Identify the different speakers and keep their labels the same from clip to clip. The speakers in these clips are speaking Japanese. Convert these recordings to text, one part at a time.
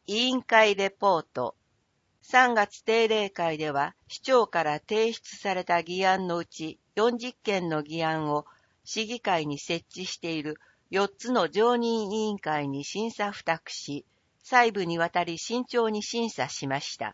Speaker 1: 委員会レポート。3月定例会では、市長から提出された議案のうち40件の議案を市議会に設置している4つの常任委員会に審査付託し、細部にわたり慎重に審査しました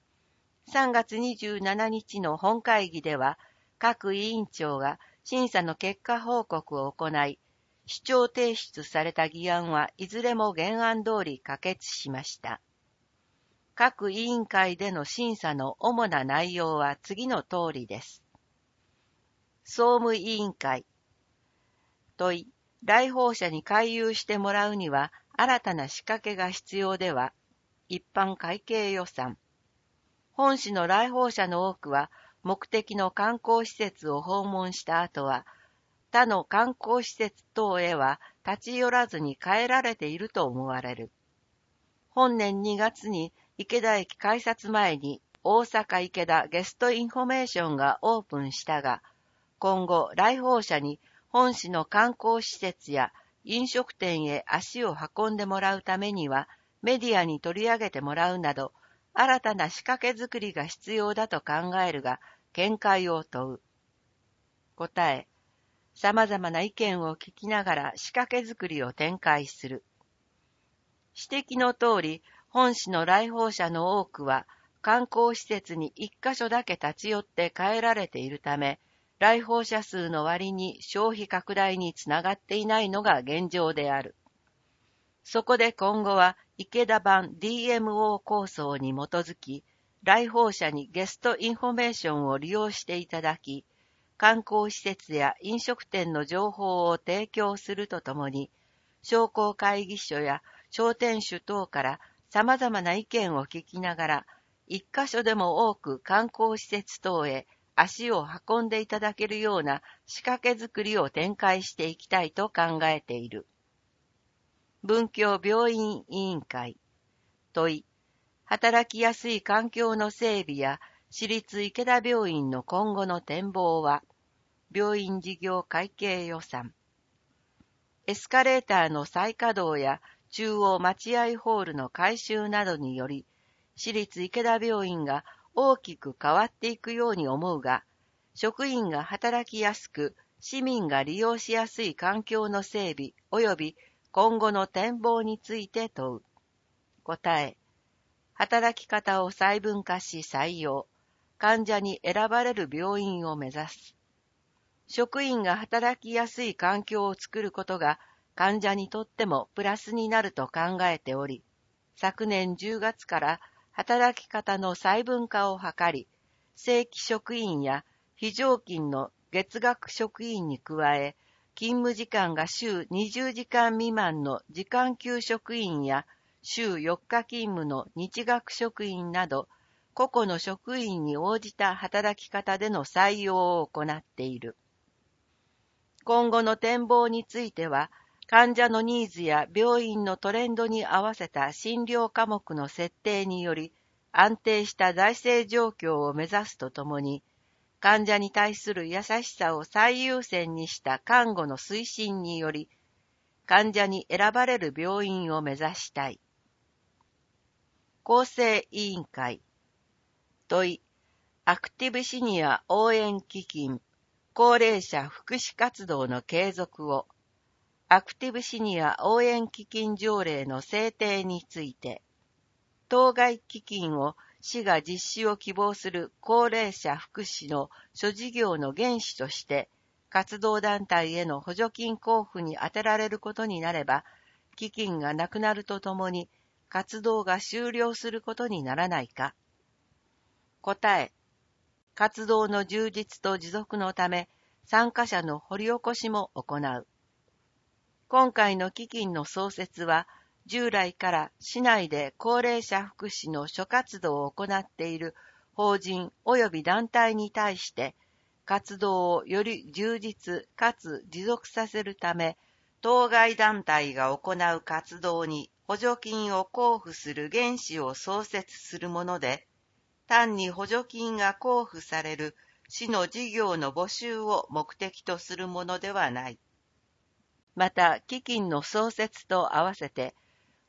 Speaker 1: 。3月27日の本会議では、各委員長が審査の結果報告を行い、市長提出された議案はいずれも原案通り可決しました。各委員会での審査の主な内容は次の通りです。総務委員会。問い、来訪者に回遊してもらうには新たな仕掛けが必要では、一般会計予算。本市の来訪者の多くは、目的の観光施設を訪問した後は、他の観光施設等へは立ち寄らずに帰られていると思われる。本年2月に池田駅改札前に大阪池田ゲストインフォメーションがオープンしたが、今後来訪者に本市の観光施設や飲食店へ足を運んでもらうためにはメディアに取り上げてもらうなど、新たな仕掛け作りが必要だと考えるが、見解を問う。答え、様々な意見を聞きながら仕掛け作りを展開する。指摘の通り、本市の来訪者の多くは、観光施設に一箇所だけ立ち寄って帰られているため、来訪者数の割に消費拡大につながっていないのが現状である。そこで今後は池田版 DMO 構想に基づき、来訪者にゲストインフォメーションを利用していただき、観光施設や飲食店の情報を提供するとともに、商工会議所や商店主等から様々な意見を聞きながら、一箇所でも多く観光施設等へ足を運んでいただけるような仕掛け作りを展開していきたいと考えている。文教病院委員会。問い、働きやすい環境の整備や私立池田病院の今後の展望は、病院事業会計予算。エスカレーターの再稼働や中央待合ホールの改修などにより、私立池田病院が大きく変わっていくように思うが、職員が働きやすく、市民が利用しやすい環境の整備及び今後の展望について問う。答え、働き方を細分化し採用、患者に選ばれる病院を目指す。職員が働きやすい環境を作ることが患者にとってもプラスになると考えており、昨年10月から働き方の細分化を図り、正規職員や非常勤の月額職員に加え、勤務時間が週20時間未満の時間給職員や週4日勤務の日額職員など、個々の職員に応じた働き方での採用を行っている。今後の展望については、患者のニーズや病院のトレンドに合わせた診療科目の設定により、安定した財政状況を目指すとともに、患者に対する優しさを最優先にした看護の推進により、患者に選ばれる病院を目指したい。厚生委員会。問い、アクティブシニア応援基金、高齢者福祉活動の継続を、アクティブシニア応援基金条例の制定について、当該基金を市が実施を希望する高齢者福祉の諸事業の原資として、活動団体への補助金交付に充てられることになれば、基金がなくなるとともに、活動が終了することにならないか。答え、活動の充実と持続のため、参加者の掘り起こしも行う。今回の基金の創設は、従来から市内で高齢者福祉の諸活動を行っている法人及び団体に対して、活動をより充実かつ持続させるため、当該団体が行う活動に補助金を交付する原資を創設するもので、単に補助金が交付される市の事業の募集を目的とするものではない。また、基金の創設と合わせて、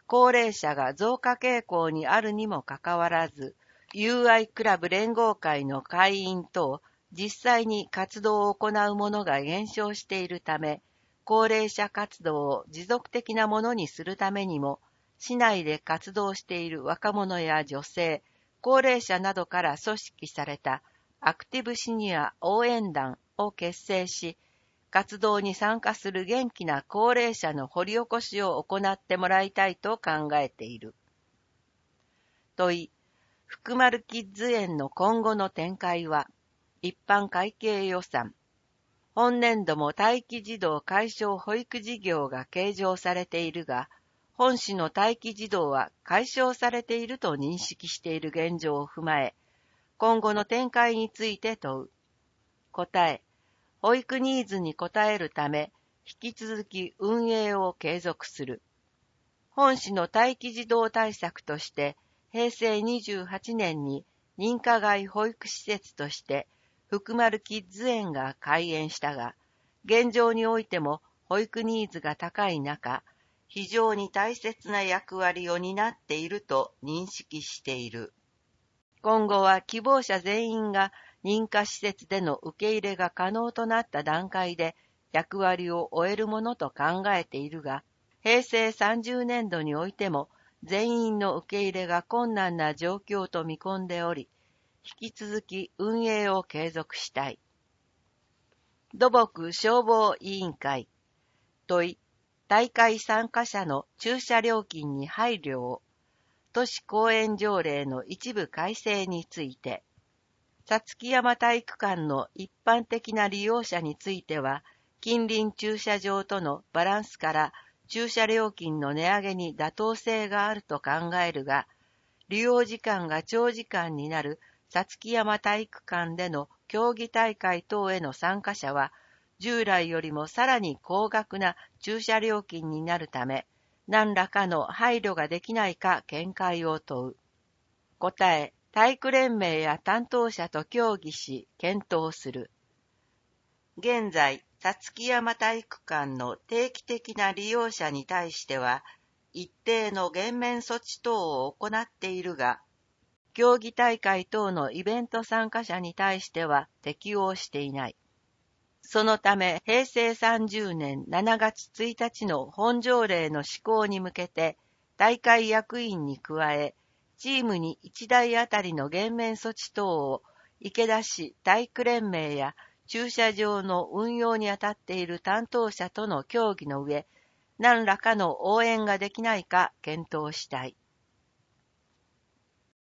Speaker 1: 高齢者が増加傾向にあるにもかかわらず、UI クラブ連合会の会員等、実際に活動を行う者が減少しているため、高齢者活動を持続的なものにするためにも、市内で活動している若者や女性、高齢者などから組織されたアクティブシニア応援団を結成し、活動に参加する元気な高齢者の掘り起こしを行ってもらいたいと考えている。問い、福丸キッズ園の今後の展開は、一般会計予算。本年度も待機児童解消保育事業が計上されているが、本市の待機児童は解消されていると認識している現状を踏まえ、今後の展開について問う。答え、保育ニーズに応えるため、引き続き運営を継続する。本市の待機児童対策として、平成28年に認可外保育施設として、福丸キッズ園が開園したが、現状においても保育ニーズが高い中、非常に大切な役割を担っていると認識している。今後は希望者全員が認可施設での受け入れが可能となった段階で役割を終えるものと考えているが、平成30年度においても全員の受け入れが困難な状況と見込んでおり、引き続き運営を継続したい。土木消防委員会。問い、大会参加者の駐車料金に配慮を。都市公園条例の一部改正について。さつき山体育館の一般的な利用者については、近隣駐車場とのバランスから駐車料金の値上げに妥当性があると考えるが、利用時間が長時間になるさつき山体育館での競技大会等への参加者は、従来よりもさらに高額な駐車料金になるため、何らかの配慮ができないか見解を問う。答え、体育連盟や担当者と協議し、検討する。現在、さつき山体育館の定期的な利用者に対しては、一定の減免措置等を行っているが、競技大会等のイベント参加者に対しては適用していない。そのため、平成30年7月1日の本条例の施行に向けて、大会役員に加え、チームに1台あたりの減免措置等を池田市体育連盟や駐車場の運用にあたっている担当者との協議の上、何らかの応援ができないか検討したい。